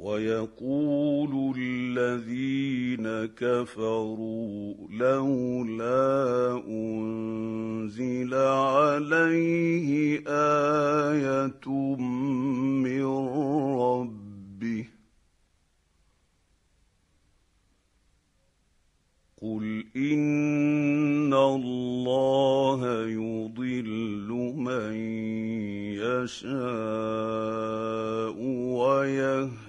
ويقول الذين كفروا لولا أنزل عليه آية من ربه قل إن الله يضل من يشاء ويهدي